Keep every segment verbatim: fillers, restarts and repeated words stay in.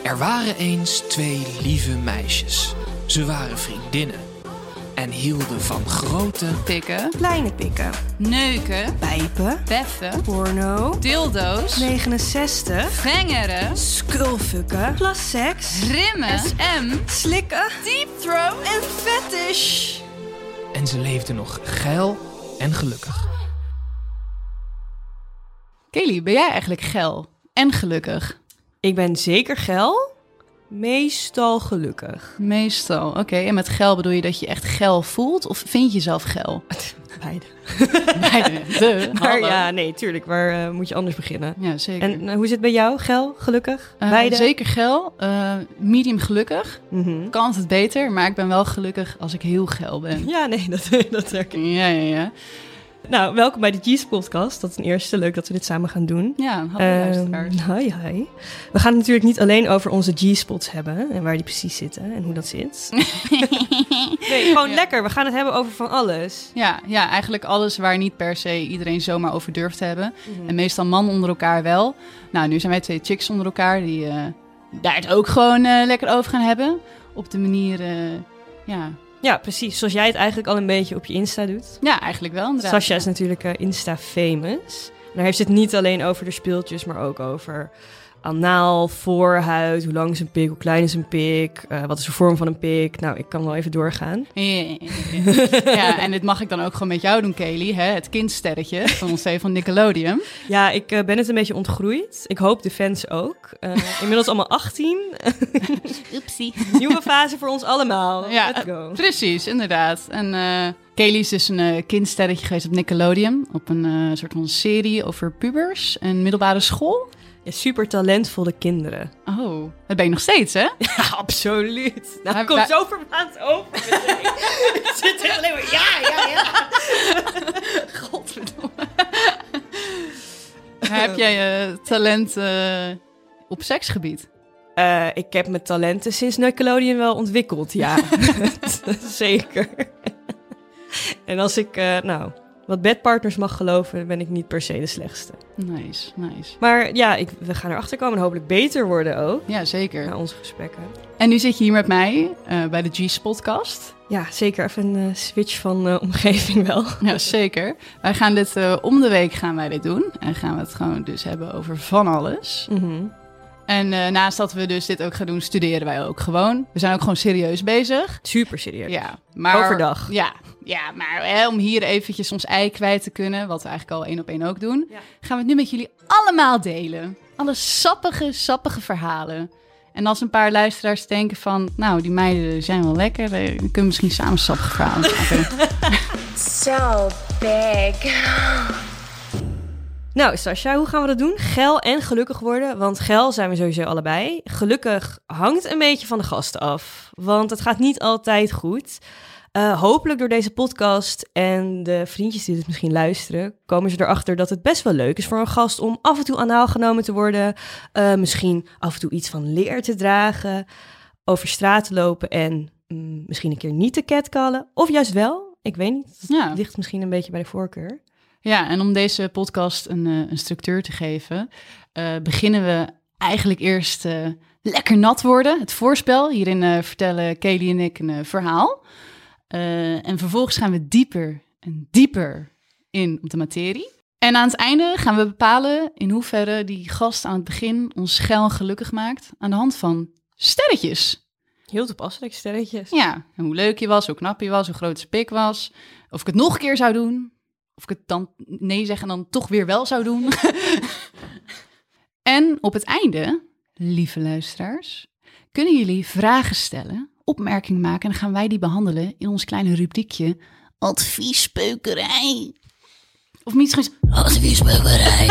Er waren eens twee lieve meisjes. Ze waren vriendinnen en hielden van grote Pikken, Kleine pikken, neuken, pijpen, beffen, porno, dildo's, negenenzestig, vengeren, skulfucken, plasseks, rimmen, S M, slikken deep throat. en fetish. en ze leefden nog geil en gelukkig. Kelly, ben jij eigenlijk geil en gelukkig? Ik ben zeker geil, meestal gelukkig. Meestal, oké. Okay. En met geil bedoel je dat je echt geil voelt? Of vind je jezelf geil? Beide. Beide. De, Maar hallo. ja, nee, tuurlijk. Waar uh, moet je anders beginnen? Ja, zeker. En uh, hoe zit het bij jou? Geil, gelukkig? Uh, Beide? Zeker geil. Uh, medium gelukkig. Mm-hmm. Kan altijd beter, maar ik ben wel gelukkig als ik heel geil ben. Ja, nee, dat, dat herken ik. Ja, ja, ja. Nou, welkom bij de G's podcast. Dat is ten eerste leuk dat we dit samen gaan doen. Ja, hallo Um, luisteraars. hi, hi. We gaan het natuurlijk niet alleen over onze G-spots hebben en waar die precies zitten en hoe dat zit. Nee, gewoon Ja. lekker. We gaan het hebben over van alles. Ja, ja, eigenlijk alles waar niet per se iedereen zomaar over durft te hebben. Mm. En meestal mannen onder elkaar wel. Nou, nu zijn wij twee chicks onder elkaar die uh, daar het ook gewoon uh, lekker over gaan hebben. Op de manier, uh, ja... Ja, precies. Zoals jij het eigenlijk al een beetje op je Insta doet. Ja, eigenlijk wel inderdaad. Sasha is natuurlijk uh, Insta-famous. Daar heeft ze het niet alleen over de speeltjes, maar ook over anaal, voorhuid, hoe lang is een pik, hoe klein is een pik, uh, wat is de vorm van een pik. Nou, ik kan wel even doorgaan. Ja, ja, ja. Ja, en dit mag ik dan ook gewoon met jou doen, Kelly. Hè? Het kindsterretje van ons twee van Nickelodeon. Ja, ik uh, ben het een beetje ontgroeid. Ik hoop de fans ook. Uh, inmiddels allemaal achttien. Oepsie. Nieuwe fase voor ons allemaal. Ja, Let's go. Precies, inderdaad. En uh, Kelly is dus een uh, kindsterretje geweest op Nickelodeon. Op een uh, soort van serie over pubers en middelbare school. Ja, super talentvolle kinderen. Oh, dat ben je nog steeds, hè? Ja, absoluut. Nou, Hij- komt wij- zo verbaasd over. Ik zit echt alleen maar, ja, ja, ja. Godverdomme. Heb jij uh, talent uh, op seksgebied? Uh, ik heb mijn talenten sinds Nickelodeon wel ontwikkeld, ja. Zeker. En als ik, uh, nou, wat bedpartners mag geloven, ben ik niet per se de slechtste. Nice, nice. Maar ja, ik, we gaan erachter komen en hopelijk beter worden ook. Ja, zeker. Na onze gesprekken. En nu zit je hier met mij uh, bij de G's podcast. Ja, zeker even een uh, switch van uh, omgeving wel. Ja, zeker. Wij gaan dit uh, om de week gaan wij dit doen. En gaan we het gewoon dus hebben over van alles. Mm-hmm. En uh, naast dat we dus dit ook gaan doen, studeren wij ook gewoon. We zijn ook gewoon serieus bezig. Super serieus. Ja, maar... Overdag. Ja, ja maar hè, om hier eventjes ons ei kwijt te kunnen, wat we eigenlijk al één op één ook doen, Ja. gaan we het nu met jullie allemaal delen. Alle sappige, sappige verhalen. En als een paar luisteraars denken van, nou, die meiden zijn wel lekker, dan kunnen we misschien samen sappige verhalen maken. So big. Nou, Sasha, hoe gaan we dat doen? Geil en gelukkig worden, want geil zijn we sowieso allebei. Gelukkig hangt een beetje van de gasten af, want het gaat niet altijd goed. Uh, hopelijk door deze podcast en de vriendjes die dit misschien luisteren, komen ze erachter dat het best wel leuk is voor een gast om af en toe anaal genomen te worden. Uh, misschien af en toe iets van leer te dragen, over straat te lopen en mm, misschien een keer niet te catcallen. Of juist wel, ik weet niet. Het Ja. ligt misschien een beetje bij de voorkeur. Ja, en om deze podcast een, uh, een structuur te geven, uh, beginnen we eigenlijk eerst uh, lekker nat worden. Het voorspel. Hierin uh, vertellen Kelly en ik een uh, verhaal. Uh, en vervolgens gaan we dieper en dieper in op de materie. En aan het einde gaan we bepalen in hoeverre die gast aan het begin ons geil en gelukkig maakt aan de hand van sterretjes. Heel toepasselijk, sterretjes. Ja, en hoe leuk je was, hoe knap je was, hoe groot zijn pik was. Of ik het nog een keer zou doen. Of ik het dan nee zeg en dan toch weer wel zou doen. En op het einde, lieve luisteraars, kunnen jullie vragen stellen, opmerkingen maken en dan gaan wij die behandelen in ons kleine rubriekje Adviespeukerij. Of misschien Adviespeukerij.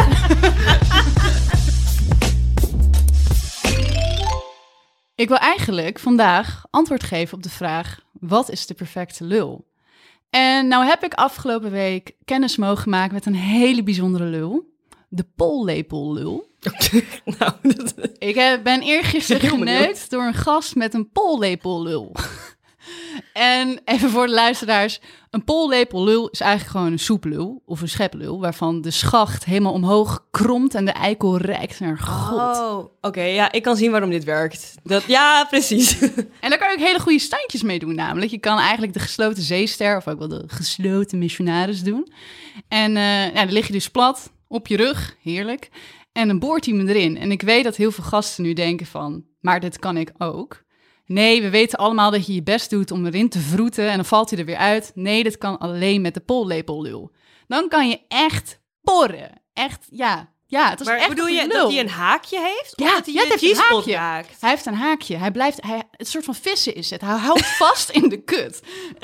Ik wil eigenlijk vandaag antwoord geven op de vraag, wat is de perfecte lul? En nou heb ik afgelopen week kennis mogen maken met een hele bijzondere lul. De pollepellul. Nou, dat... Ik heb- ben eergisteren Heel geneukt benieuwd. door een gast met een pollepellul. En even voor de luisteraars. Een pollepel lul is eigenlijk gewoon een soeplul of een scheplul, waarvan de schacht helemaal omhoog kromt en de eikel reikt naar God. Oh, oké. Okay, ja, ik kan zien waarom dit werkt. Dat, ja, precies. En daar kan je ook hele goede standjes mee doen namelijk. Je kan eigenlijk de gesloten zeester of ook wel de gesloten missionaris doen. En uh, ja, dan lig je dus plat op je rug, heerlijk. En dan boort hij me erin. En ik weet dat heel veel gasten nu denken van, maar dit kan ik ook. Nee, we weten allemaal dat je je best doet om erin te vroeten en dan valt hij er weer uit. Nee, dat kan alleen met de pollepellul. Dan kan je echt porren. Echt, ja. Ja, het is maar echt bedoel een je lul. dat hij een haakje heeft? Of Ja, dat hij ja, je het heeft een G-spot haakje. raakt? Hij heeft een haakje. Hij blijft, hij, het soort van vissen is het. Hij houdt vast in de kut.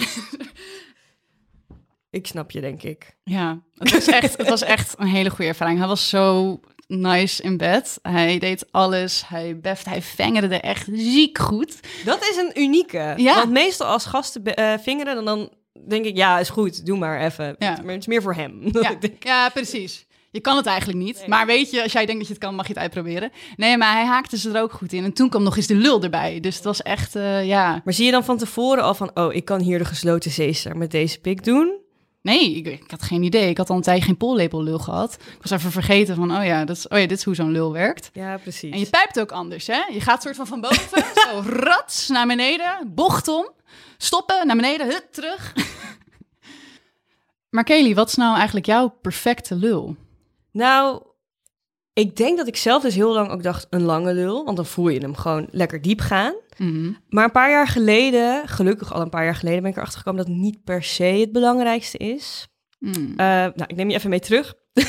Ik snap je, denk ik. Ja, het was echt, het was echt een hele goede ervaring. Hij was zo nice in bed. Hij deed alles. Hij beft, hij vingerde er echt ziek goed. Dat is een unieke. Ja. Want meestal als gasten uh, vingeren, dan, dan denk ik, ja, is goed, doe maar even. Ja. Maar het is meer voor hem. Ja, Ik denk, ja, precies. Je kan het eigenlijk niet. Nee. Maar weet je, als jij denkt dat je het kan, mag je het uitproberen. Nee, maar hij haakte ze er ook goed in. En toen kwam nog eens de lul erbij. Dus het was echt, uh, ja... Maar zie je dan van tevoren al van, oh, ik kan hier de gesloten zeester met deze pik doen? Nee, ik, ik had geen idee. Ik had al een tijdje geen pollepellul gehad. Ik was even vergeten van, oh ja, dat is, oh ja, dit is hoe zo'n lul werkt. Ja, precies. En je pijpt ook anders, hè? Je gaat soort van van boven, zo rats, naar beneden, bocht om, stoppen, naar beneden, hut, terug. Maar Kelly, wat is nou eigenlijk jouw perfecte lul? Nou, ik denk dat ik zelf dus heel lang ook dacht, een lange lul. Want dan voel je hem gewoon lekker diep gaan. Mm-hmm. Maar een paar jaar geleden, gelukkig al een paar jaar geleden, ben ik erachter gekomen dat het niet per se het belangrijkste is. Mm. Uh, nou, ik neem je even mee terug.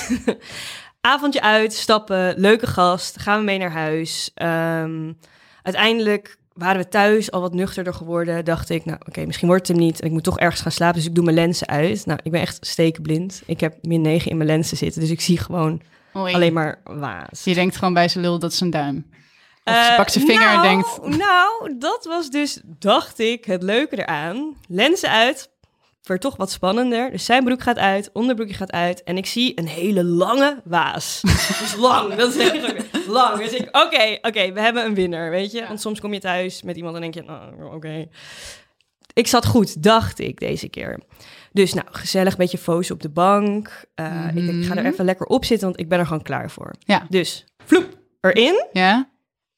Avondje uit, stappen, leuke gast, gaan we mee naar huis. Um, uiteindelijk waren we thuis al wat nuchterder geworden. Dacht ik, nou oké, okay, misschien wordt het hem niet. En ik moet toch ergens gaan slapen, dus ik doe mijn lenzen uit. Nou, ik ben echt stekenblind. Ik heb min negen in mijn lenzen zitten, dus ik zie gewoon Oei. alleen maar waas. Je denkt gewoon bij zijn lul, dat is een duim. Of Uh, ze pakt zijn vinger nou, en denkt... Nou, dat was dus, dacht ik, het leuke eraan. Lenzen uit, werd toch wat spannender. Dus zijn broek gaat uit, onderbroekje gaat uit. En ik zie een hele lange waas. Dus lang, dat is echt lang. Dus ik, oké, okay, oké, okay, we hebben een winnaar, weet je. Ja. Want soms kom je thuis met iemand en denk je, nou, oké. Okay. Ik zat goed, dacht ik, deze keer. Dus nou, gezellig, een beetje foos op de bank. Uh, mm-hmm. Ik denk, ik ga er even lekker op zitten, want ik ben er gewoon klaar voor. Ja. Dus, vloep, erin. Ja?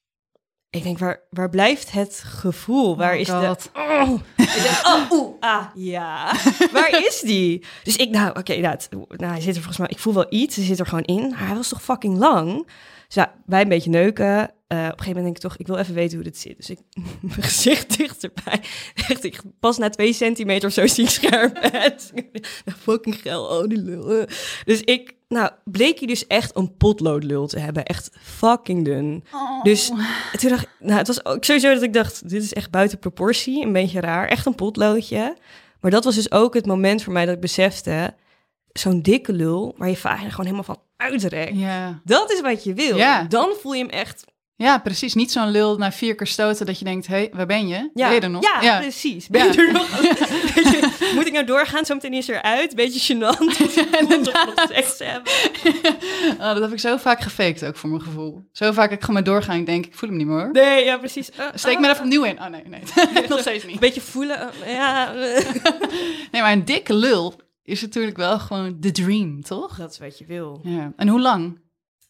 Ik denk, waar, waar blijft het gevoel? Waar oh is God. de... Oh. Ik denk, oh, oeh, ah, ja. Waar is die? Dus ik, nou, oké, okay, nou, nou, hij zit er volgens mij... Ik voel wel iets, hij zit er gewoon in. Maar hij was toch fucking lang? Dus ja, wij een beetje neuken. Uh, op een gegeven moment denk ik toch, ik wil even weten hoe dit zit. Dus ik, mijn gezicht dichterbij. Echt, ik pas na twee centimeter of zo zie ik scherp uit. Nou, fucking geil, oh die lul. Dus ik, nou, bleek hij dus echt een potloodlul te hebben. Echt fucking dun. Oh. Dus toen dacht ik, nou, het was ook sowieso dat ik dacht, dit is echt buiten proportie. Een beetje raar, echt een potloodje. Maar dat was dus ook het moment voor mij dat ik besefte, zo'n dikke lul, waar je vagina gewoon helemaal van uitrekt. Ja. Dat is wat je wil. Ja. Dan voel je hem echt... Ja, precies. Niet zo'n lul na vier keer stoten dat je denkt, hé, hey, waar ben je? Ja, Ben je er nog? ja, Ja. precies. Ben je Ja. er nog? Beetje, moet ik nou doorgaan? Zometeen is er uit. Beetje gênant. En toch nog seks hebben. Oh, dat heb ik zo vaak gefaked ook voor mijn gevoel. Zo vaak dat ik gewoon maar doorga en ik denk, ik voel hem niet meer hoor. Nee, ja, precies. Uh, Steek uh, me er even opnieuw in. Oh nee, nee. Nog steeds niet. Een beetje voelen. Uh, ja. Nee, maar een dikke lul is natuurlijk wel gewoon de dream, toch? Dat is wat je wil. Ja. En hoe lang?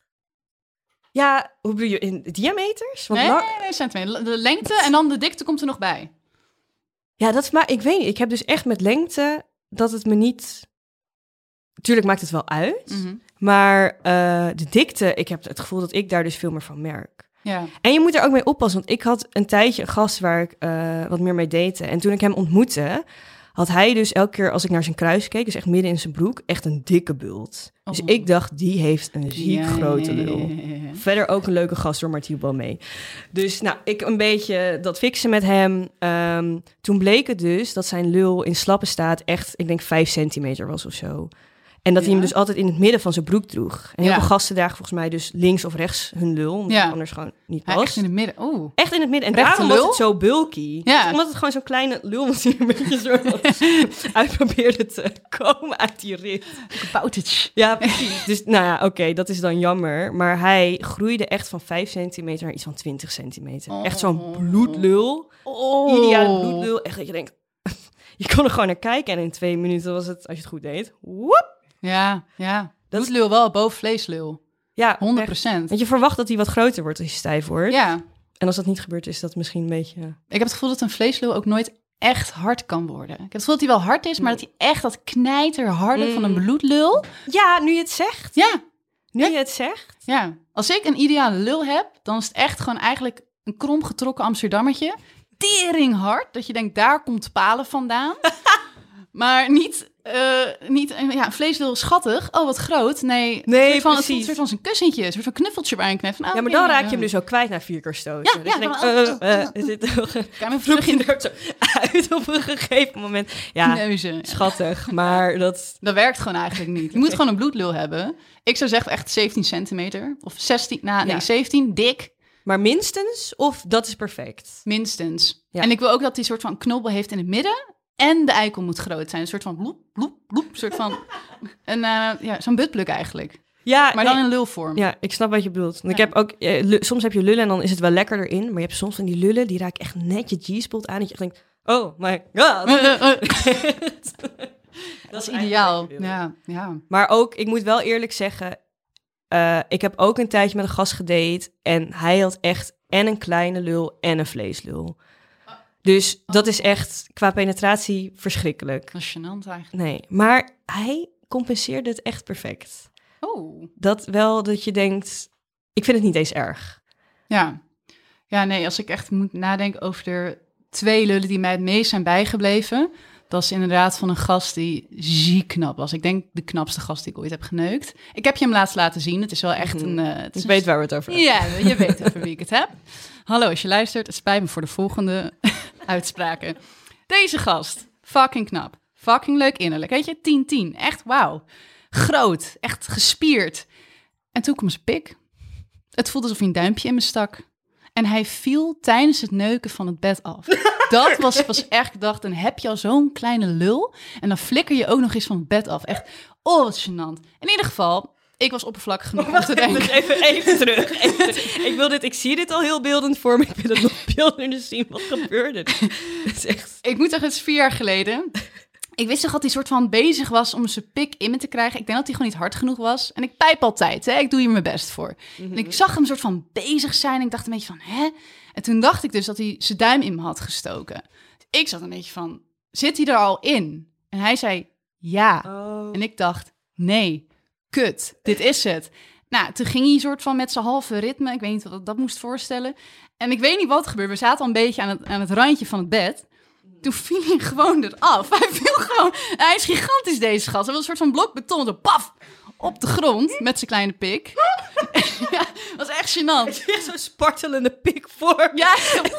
Ja, hoe bedoel je? In diameters? Want Nee, lang... nee, nee, centimeter. De lengte en dan de dikte komt er nog bij. Ja, dat is maar... Ik weet niet. Ik heb dus echt met lengte dat het me niet... Tuurlijk maakt het wel uit. Mm-hmm. Maar uh, de dikte, ik heb het gevoel dat ik daar dus veel meer van merk. Ja. En je moet er ook mee oppassen, want ik had een tijdje een gast waar ik uh, wat meer mee date. En toen ik hem ontmoette, had hij dus elke keer als ik naar zijn kruis keek, dus echt midden in zijn broek, echt een dikke bult. Oh. Dus ik dacht, die heeft een ziek ja, grote lul. ja, ja, ja. Verder ook een leuke gast door, maar het hielp wel mee. Dus nou, ik een beetje dat fixen met hem. Um, toen bleek het dus dat zijn lul in slappe staat echt, ik denk vijf centimeter was of zo. En dat hij Ja. hem dus altijd in het midden van zijn broek droeg. En heel Ja. veel gasten dragen volgens mij dus links of rechts hun lul. Omdat Ja. het anders gewoon niet Hij past. echt in het midden. Oeh. Echt in het midden. En Rechte daarom was lul? het zo bulky. Ja. Dus omdat het gewoon zo'n kleine lul was die een beetje zo uit probeerde te komen uit die rit. Boutich. Ja, precies. Dus nou ja, oké, dat is dan jammer. Maar hij groeide echt van vijf centimeter naar iets van twintig centimeter. Oh. Echt zo'n bloedlul. Oh. Ideale bloedlul. Echt dat je denkt, je kon er gewoon naar kijken. En in twee minuten was het, als je het goed deed, woep. Ja, ja. Dat is- Bloedlul wel boven vleeslul. Ja, honderd echt. procent. Want je verwacht dat hij wat groter wordt als je stijf wordt. Ja. En als dat niet gebeurt, is dat misschien een beetje... Ik heb het gevoel dat een vleeslul ook nooit echt hard kan worden. Ik heb het gevoel dat hij wel hard is, maar dat hij echt dat knijterharde Mm. van een bloedlul... Ja, nu je het zegt. Ja, Nu Ja. je het zegt. ja. Als ik een ideale lul heb, dan is het echt gewoon eigenlijk een kromgetrokken Amsterdammertje. Tering hard, dat je denkt, daar komt palen vandaan. Maar niet, eh, niet eh, ja, een vleeslul is schattig. Oh, wat groot. Nee, Nee, een soort van, het voelt precies. een soort van zijn kussentje, een soort van knuffeltje waar je een knuffelt. Ja, maar dan raak je hem dus ook kwijt na vier keer stoten. Ja, Dus ja, je denkt, dan- eh, oh, eh, oh, is dit nog een Kan hem terug vloekje in de er zo uit op een gegeven moment? Ja, neuzen. schattig, maar dat... Dat werkt gewoon eigenlijk niet. Je moet gewoon een bloedlul hebben. Ik zou zeggen echt zeventien centimeter. Of zestien, nou nee, Ja. zeventien, dik, Maar minstens, of dat is perfect. minstens. Ja. En ik wil ook dat die soort van knobbel heeft in het midden. En de eikel moet groot zijn. Een soort van bloep, bloep, bloep. Een soort van, een, eh, ja, zo'n buttplug eigenlijk. Ja, Maar nee, dan in lulvorm. ja, ik snap wat je bedoelt. Want ik Ja. heb ook, eh, lu- soms heb je lullen en dan is het wel lekker erin. Maar je hebt soms van die lullen, die raken echt net je G-spot aan. Dat je echt denkt, oh my god. Dat is ideaal. eigenlijk Ja, ja. Maar ook, ik moet wel eerlijk zeggen, eh, ik heb ook een tijdje met een gast gedate en hij had echt en een kleine lul en een vleeslul. Dus dat is echt qua penetratie verschrikkelijk. Dat is gênant eigenlijk. Nee, maar hij compenseerde het echt perfect. Oh. Dat wel dat je denkt, ik vind het niet eens erg. Ja. Ja, nee, als ik echt moet nadenken over de twee lullen die mij het meest zijn bijgebleven, dat is inderdaad van een gast die ziek knap was. Ik denk de knapste gast die ik ooit heb geneukt. Ik heb je hem laatst laten zien. Het is wel echt een... Uh, het is Ik een weet waar we het over hebben. Ja, je weet over wie ik het heb. Hallo, als je luistert, het spijt me voor de volgende uitspraken. Deze gast, fucking knap. Fucking leuk innerlijk. Weet je, tien tien. Echt wauw. Groot, echt gespierd. En toen kwam zijn pik. Het voelde alsof hij een duimpje in me stak. En hij viel tijdens het neuken van het bed af. Dat was, was echt, ik dacht, dan heb je al zo'n kleine lul. En dan flikker je ook nog eens van het bed af. Echt, oh, wat gênant. In ieder geval, ik was oppervlakkig genoeg om te denken. Even, even terug. Even terug. Ik, wil dit, ik zie dit al heel beeldend voor me. Ik wil het nog beeldender zien. Wat gebeurde er? Het is echt... Ik moet zeggen, het is vier jaar geleden. Ik wist toch dat hij soort van bezig was om zijn pik in me te krijgen. Ik denk dat hij gewoon niet hard genoeg was. En ik pijp altijd, hè? Ik doe hier mijn best voor. Mhm. En ik zag hem soort van bezig zijn. En ik dacht een beetje van, hè? En toen dacht ik dus dat hij zijn duim in me had gestoken. Dus ik zat een beetje van, zit hij er al in? En hij zei, ja. Oh. En ik dacht, nee, kut, dit is het. Nou, toen ging hij soort van met zijn halve ritme. Ik weet niet wat ik dat moest voorstellen. En ik weet niet wat er gebeurde. We zaten al een beetje aan het, aan het randje van het bed. Toen viel hij gewoon eraf. Hij viel gewoon... Hij is gigantisch, deze gast. Hij was een soort van blok beton. Zo paf! Op de grond met zijn kleine pik. Ja, dat was echt gênant. Ik zie echt zo'n spartelende pik voor. Ja,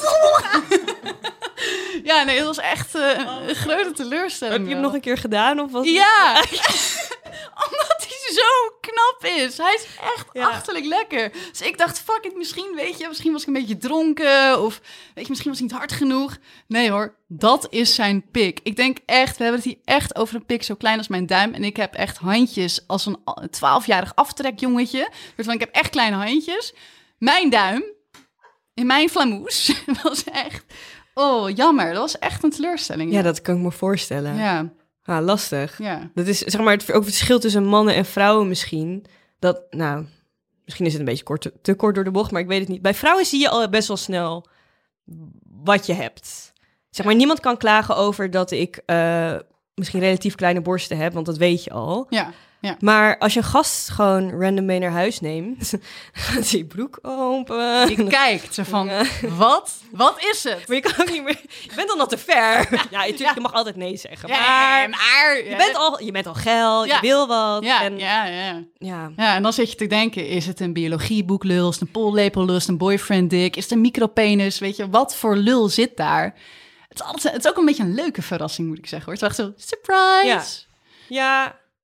ja, nee, dat was echt uh, een grote teleurstelling. Heb je hem wel. nog een keer gedaan? Of was het- Ja, omdat hij zo knap is. Hij is echt Ja. achterlijk lekker. Dus ik dacht, fuck it, misschien, weet je, misschien was ik een beetje dronken. Of weet je, misschien was het niet hard genoeg. Nee hoor, dat is zijn pik. Ik denk echt, we hebben het hier echt over een pik zo klein als mijn duim. En ik heb echt handjes als een twaalfjarig aftrekjongetje. Dus ik heb echt kleine handjes. Mijn duim, in mijn flamoes, was echt... Oh, jammer. Dat was echt een teleurstelling. Ja, dat kan ik me voorstellen. Ja, Ah, lastig. ja. Dat is zeg maar het, ook het verschil tussen mannen en vrouwen misschien. Dat, nou, misschien is het een beetje kort, te, te kort door de bocht, maar ik weet het niet. Bij vrouwen zie je al best wel snel wat je hebt. Zeg maar, niemand kan klagen over dat ik uh, misschien relatief kleine borsten heb, want dat weet je al. Ja, Maar als je een gast gewoon random mee naar huis neemt, gaat die broek open. je kijkt zo van, Ja. wat? Wat is het? Maar je kan ook niet meer. Je bent al nog te ver. Ja, natuurlijk, Ja. je mag altijd nee zeggen. Ja, Maar maar... je bent al, je bent al geil, Ja. je wil wat. Ja, en, ja, ja. ja. Ja, en dan zit je te denken, is het een biologieboek lul, is het een pollepel is het een boyfriend dik, is het een micropenis, weet je, wat voor lul zit daar? Het is, altijd, het is ook een beetje een leuke verrassing, moet ik zeggen, hoor. Het is echt zo, surprise! Ja. Ja,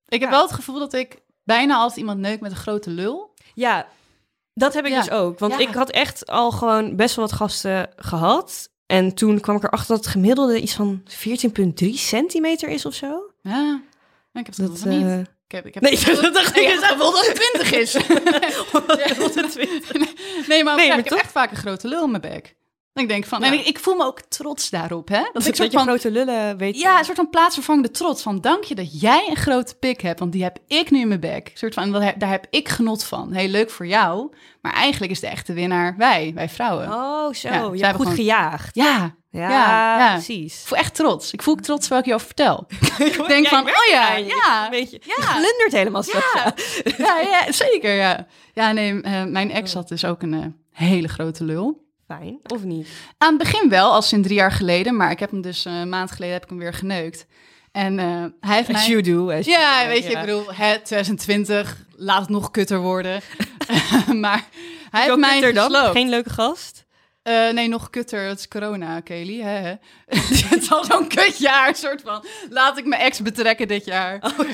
Ik heb Ja. wel het gevoel dat ik bijna altijd iemand neuk met een grote lul. Ja, dat heb ik Ja. dus ook. Want Ja. ik had echt al gewoon best wel wat gasten gehad. En toen kwam ik erachter dat het gemiddelde iets van veertien komma drie centimeter is of zo. Ja, ik heb het Dat, nog niet. eh, Ik heb, ik heb Nee, dat dacht ik ik dus heb wel dat het twintig is. honderdtwintig. Nee, maar, Nee, ja, maar ik heb toch? echt vaak een grote lul in mijn bek. En ik denk van, Ja. en ik, ik voel me ook trots daarop, hè? Dat Dat ik ik soort dat je van, grote lullen weet. ja, een soort van plaatsvervangende trots van, dank je dat jij een grote pik hebt, want die heb ik nu in mijn bek. Een soort van, daar heb- daar heb ik genot van. Heel leuk voor jou, maar eigenlijk is de echte winnaar wij, wij vrouwen. Oh, zo. Ja, je zij hebt hebben goed gewoon- gejaagd. Ja, Ja, ja, ja. precies. ik voel echt trots. Ik voel ook trots terwijl ik je over vertel. Ik denk Ja, van, ik merk oh ja, aan je. ja, Een beetje ja. glundert helemaal straks. Ja. ja, ja, zeker, ja. Ja, nee, eh, mijn ex had dus ook een eh, hele grote lul. Fijn, of niet? Aan het begin wel, als in drie jaar geleden. Maar ik heb hem dus eh, een maand geleden heb ik hem weer geneukt. En eh, hij heeft As mij... you do. As you Ja, do, weet je, ik bedoel, hè, twintig twintig, laat het nog kutter worden. maar hij heeft Zo mij kutter dan? gesloopt. Geen leuke gast? Eh, nee, nog kutter. Het is corona, Kelly. Hè, hè. Het is al zo'n kutjaar, soort van. Laat ik mijn ex betrekken dit jaar. Oh,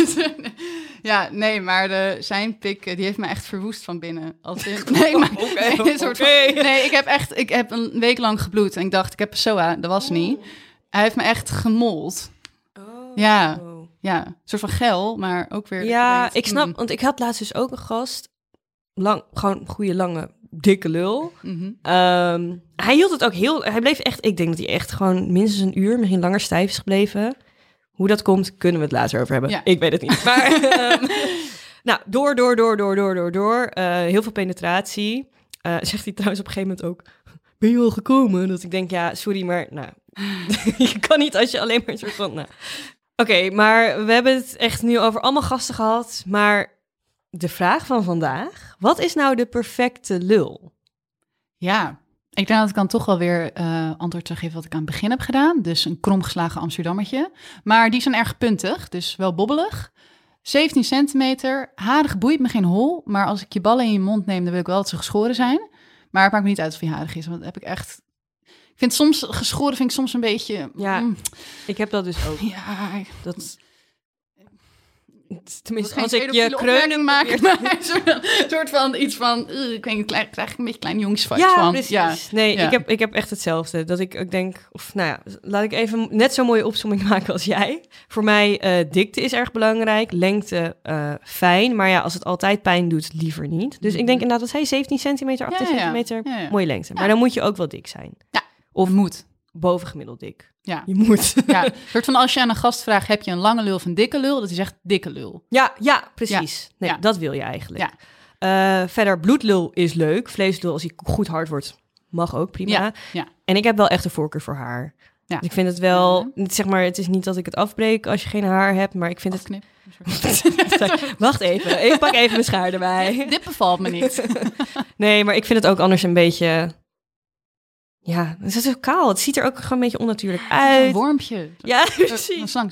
ja, nee, maar de, zijn pik, eh, die heeft me echt verwoest van binnen. Als in, nee, maar, Oké, nee, een soort van- oké. nee, ik heb echt, ik heb een week lang gebloed. En ik dacht, ik heb P S O A. Dat was niet. Hij heeft me echt gemold. Oh. Ja. Ja, een soort van geil, maar ook weer... dat Ja, je denkt, ik snap, mm, want ik had laatst dus ook een gast. Lang, gewoon een goede, lange, dikke lul. mhm. Ehm, hij hield het ook heel... Hij bleef echt... Ik denk dat hij echt gewoon minstens een uur, misschien langer stijf is gebleven. Hoe dat komt, kunnen we het later over hebben. Ja. Ik weet het niet. Maar, ehm, nou, door, door, door, door, door, door, door. Eh, heel veel penetratie. Eh, zegt hij trouwens op een gegeven moment ook... Ben je al gekomen? Dat ik denk, ja, sorry, maar... Nou, je kan niet als je alleen maar een soort van... Nou. Oké, maar we hebben het echt nu over allemaal gasten gehad. Maar de vraag van vandaag... Wat is nou de perfecte lul? Ja, ik denk dat ik dan toch wel weer eh, antwoord zou geven wat ik aan het begin heb gedaan. Dus een kromgeslagen Amsterdammetje. Maar die zijn erg puntig, dus wel bobbelig. zeventien centimeter, harig boeit me geen hol. Maar als ik je ballen in je mond neem, dan wil ik wel dat ze geschoren zijn. Maar het maakt me niet uit of hij harig is, want dat heb ik echt... Ik vind soms, geschoren vind ik soms een beetje... Ja. mm, Ik heb dat dus ook. ja, Dat, tenminste, tenminste, als als ik ik je je kreunen maak, probeer- maar een soort van, soort van iets van, uh, ik weet niet, klein, krijg ik een beetje klein jongensvibes Ja, van. precies. Ja. Nee, Ja. Ik, heb, ik heb echt hetzelfde. Dat ik ook denk, of nou ja, laat ik even net zo'n mooie opsomming maken als jij. Voor mij, eh, dikte is erg belangrijk, lengte eh, fijn. Maar ja, als het altijd pijn doet, liever niet. Dus ik denk inderdaad, wat zei je, zeventien centimeter, achttien Ja, ja, ja. centimeter, Ja, ja. mooie lengte. Maar Ja. dan moet je ook wel dik zijn. Of moet. Bovengemiddeld dik. Ja. Je moet. Ja, een soort van als je aan een gast vraagt, heb je een lange lul of een dikke lul? Dat hij zegt dikke lul. Ja, ja, precies. Nee, Ja. dat wil je eigenlijk. Ja. Eh, verder, bloedlul is leuk. Vleeslul, als hij goed hard wordt, mag ook, prima. Ja, ja. En ik heb wel echt een voorkeur voor haar. Ja. Dus ik vind het wel, Ja. niet zeg maar, het is niet dat ik het afbreek als je geen haar hebt, maar ik vind het... Afknip. Wacht even, ik pak even mijn schaar erbij. Dit bevalt me niet. Nee, maar ik vind het ook anders een beetje... Ja, het is zo kaal. Het ziet er ook gewoon een beetje onnatuurlijk Een uit. wormpje. Ja, Een precies. slang.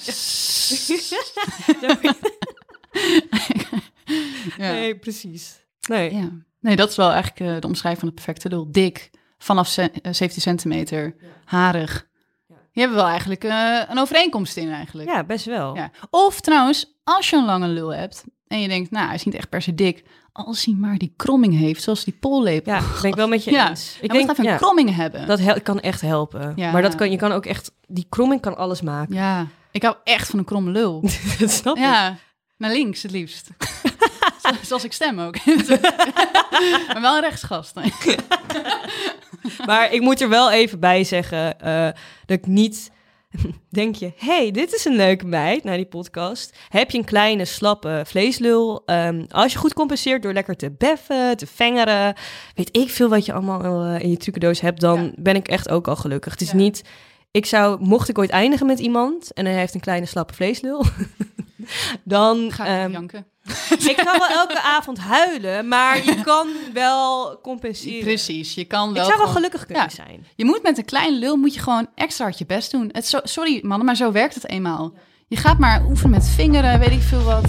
Ja. Nee, precies. Nee. Ja. Nee, dat is wel eigenlijk uh, de omschrijving van de perfecte lul. Dik, vanaf ce- uh, zeventien centimeter, Ja. harig. Ja. Je hebt wel eigenlijk uh, een overeenkomst in eigenlijk. Ja, best wel. Ja. Of trouwens, als je een lange lul hebt en je denkt, nou, hij is niet echt per se dik. Als hij maar die kromming heeft, zoals die pollepel. Ja, ben ik wel met je Ja. eens. Ik Ik denk, denk, even ja, een kromming hebben. dat hel- kan echt helpen. Ja. Maar dat kan, je kan ook echt... Die kromming kan alles maken. Ja, ik hou echt van een kromme lul. Dat snap ik. Ja, naar links het liefst. Zo- Zoals ik stem ook. Maar wel een rechtsgast. Nee. Maar ik moet er wel even bij zeggen eh, dat ik niet... Denk je, hey, dit is een leuke meid, naar die podcast. Heb je een kleine, slappe vleeslul? Um, als je goed compenseert door lekker te beffen, te vengeren... weet ik veel wat je allemaal uh, in je trucendoos hebt... dan Ja. ben ik echt ook al gelukkig. Het is Ja. niet... Ik zou, mocht ik ooit eindigen met iemand... en hij heeft een kleine, slappe vleeslul... dan... Ga ik um, janken. ik kan wel elke avond huilen, maar je kan wel compenseren. Precies, je kan Ik wel zou wel gewoon- gelukkig kunnen Ja. zijn. Je moet met een kleine lul moet je gewoon extra hard je best doen. Het zo, sorry mannen, maar zo werkt het eenmaal. Je gaat maar oefenen met vingeren, weet ik veel wat.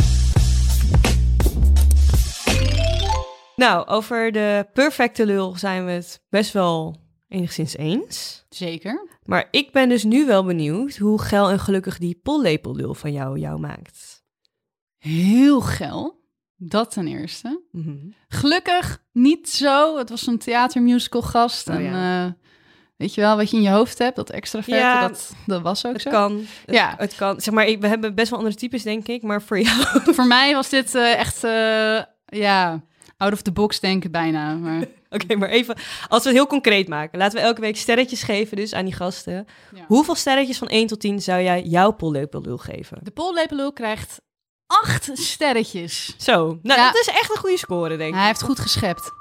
Nou, over de perfecte lul zijn we het best wel enigszins eens. Zeker. Maar ik ben dus nu wel benieuwd hoe geil en gelukkig die pollepellul van jou jou maakt. heel geil. Dat ten eerste. Mm-hmm. Gelukkig niet zo. Het was een theatermusical gast. Oh, en ja. uh, weet je wel, wat je in je hoofd hebt, dat extra vette, Ja, dat, dat was ook Het zo. kan. Het, Ja. het kan. Zeg maar, ik, we hebben best wel andere types, denk ik. Maar voor jou... Voor mij was dit uh, echt, uh, ja, out of the box denken bijna. Maar... Oké, okay, maar even, als we het heel concreet maken. Laten we elke week sterretjes geven dus aan die gasten. Ja. Hoeveel sterretjes van één tot tien zou jij jouw pollepelul geven? De pollepelul krijgt acht sterretjes. Zo, nou Ja. dat is echt een goede score, denk ik. Hij heeft goed geschept.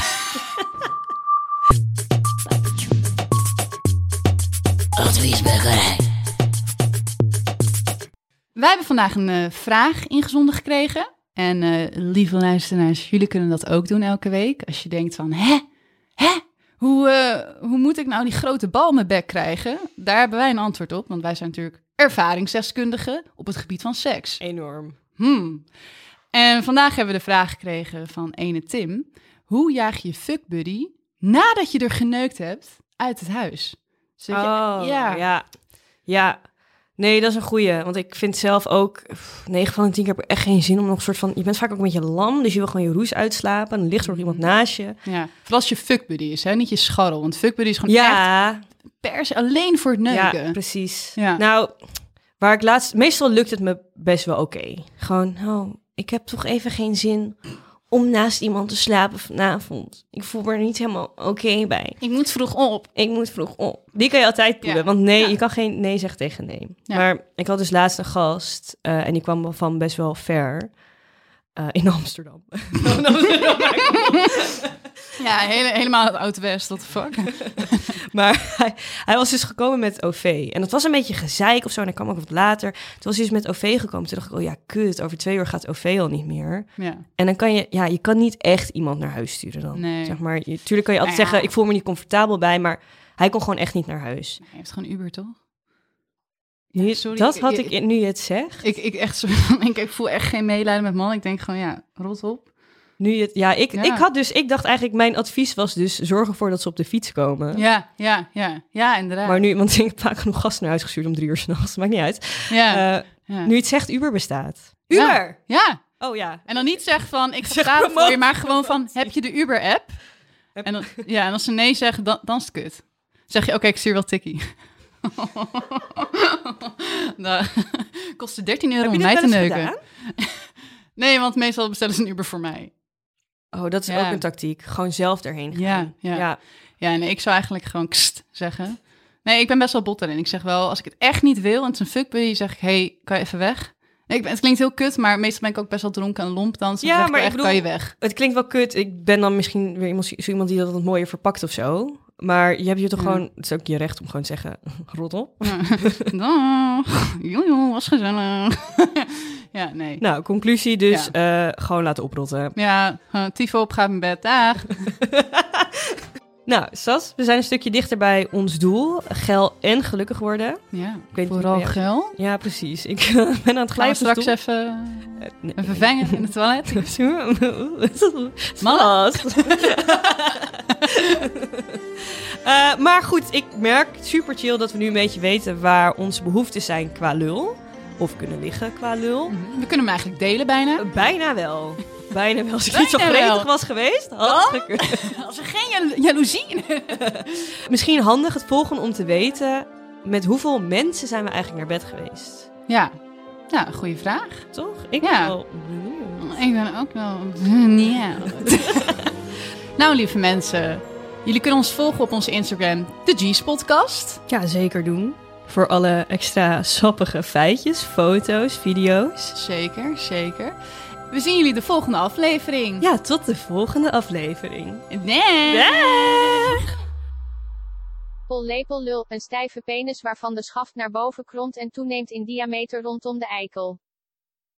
Adviesbekkerij. Wij hebben vandaag een uh, vraag ingezonden gekregen. En uh, lieve luisteraars, jullie kunnen dat ook doen elke week. Als je denkt van, hè? Hè? Hoe, uh, hoe moet ik nou die grote bal in mijn bek krijgen? Daar hebben wij een antwoord op. Want wij zijn natuurlijk ervaringsdeskundigen op het gebied van seks. Enorm. Hmm. En vandaag hebben we de vraag gekregen van ene Tim. Hoe jaag je fuckbuddy nadat je er geneukt hebt uit het huis? Zodat je- Oh, ja. ja. Ja. Nee, dat is een goeie. Want ik vind zelf ook... pff, negen van de tien keer heb ik echt geen zin om nog een soort van... Je bent vaak ook een beetje lam, dus je wil gewoon je roes uitslapen. En dan ligt er nog iemand naast je. Ja. Vooral als je fuckbuddy is, hè? Niet je scharrel. Want fuckbuddy is gewoon echt Ja, per se alleen voor het neuken. ja, precies. Ja. Nou, waar ik laatst... Meestal lukt het me best wel oké. Gewoon, oh, ik heb toch even geen zin om naast iemand te slapen vanavond. Ik voel me er niet helemaal oké bij. Ik moet vroeg op. Ik moet vroeg op. Die kan je altijd poelen, Ja. want nee, Ja. je kan geen nee zeggen tegen nee. Ja. Maar ik had dus laatst een gast uh, en die kwam van best wel ver uh, in Amsterdam. Ja, hele, helemaal het Oud-West, what the fuck. Maar hij, hij was dus gekomen met O V. En dat was een beetje gezeik of zo. En hij kwam ook wat later. Toen was hij dus met O V gekomen. Toen dacht ik, oh ja, kut. Over twee uur gaat O V al niet meer. Ja. En dan kan je, ja, je kan niet echt iemand naar huis sturen dan. Nee. Zeg maar, je, tuurlijk kan je altijd Nou ja. zeggen, ik voel me niet comfortabel bij. Maar hij kon gewoon echt niet naar huis. Hij heeft gewoon Uber, toch? Nu, Ja, sorry, dat ik- had ik- ik, nu je het zegt. Ik, ik, echt zo, ik, ik voel echt geen medelijden met mannen. Ik denk gewoon, ja, rot op. Nu je het, ja, ik, Ja. ik had dus, ik dacht eigenlijk, mijn advies was dus, zorg ervoor dat ze op de fiets komen. Ja, ja, ja. Ja, inderdaad. Maar nu, want ik heb vaak genoeg gasten naar huis gestuurd om drie uur 's nachts. Maakt niet uit. ja, Eh, ja. Nu je het zegt, Uber bestaat. Ja. Uber! ja. Oh ja. En dan niet zeggen van, ik ga Zeg betalen voor promote. je, maar gewoon van, heb je de Uber-app? Heb- En, dan, ja, en als ze nee zeggen, dan, dan is het kut. Zeg je, oké, ik stuur wel tikkie. Nou, kostte dertien euro Heb je om dit mij te wel eens neuken. gedaan? Nee, want meestal bestellen ze een Uber voor mij. Oh, dat is Ja. ook een tactiek. Gewoon zelf erheen gaan. Ja, ja. ja. Ja, nee, ik zou eigenlijk gewoon kst zeggen. Nee, ik ben best wel bot daarin. Ik zeg wel, als ik het echt niet wil en het is een fuckbuddy, zeg ik, hey, kan je even weg? Nee, ik ben, het klinkt heel kut, maar meestal ben ik ook best wel dronken en lomp dan. Dus Ja, zeg ik maar ik echt, bedoel- kan je weg? Het klinkt wel kut. Ik ben dan misschien weer iemand, zo iemand die dat wat mooier verpakt of zo. Maar je hebt hier toch Ja. gewoon... Het is ook je recht om gewoon te zeggen, rot op. Ja. Dag. Jojo, was gezellig. Ja, nee. Nou, conclusie dus, eh, gewoon laten oprotten. Ja, uh, Tifo op, gaat in bed. Dag. Nou, Sas, we zijn een stukje dichter bij ons doel. Geil en gelukkig worden. Ja, Ik weet niet vooral hoe het bij jou geil. Ja, precies. Ik ben aan het Gaan we glijden. straks even, even vangen in het toilet. Malas. Uh, maar goed, ik merk super chill dat we nu een beetje weten waar onze behoeftes zijn qua lul. Of kunnen liggen qua lul. We kunnen hem eigenlijk delen bijna. Uh, bijna wel. Bijna wel. Als ik niet zo Bijna gretig wel. was geweest, had het gekund. Als er geen jalo- jaloezie... Misschien handig het volgende om te weten... met hoeveel mensen zijn we eigenlijk naar bed geweest? Ja, ja, een goede vraag. Toch? Ik Ja. ben wel benieuwd. Ik ben ook wel benieuwd. Nou, lieve mensen. Jullie kunnen ons volgen op onze Instagram, de G's Podcast. Ja, zeker doen. Voor alle extra sappige feitjes, foto's, video's. Zeker, zeker. We zien jullie de volgende aflevering. Ja, tot de volgende aflevering. Nee. Dag! Pollepellul, een stijve penis waarvan de schaft naar boven kromt en toeneemt in diameter rondom de eikel.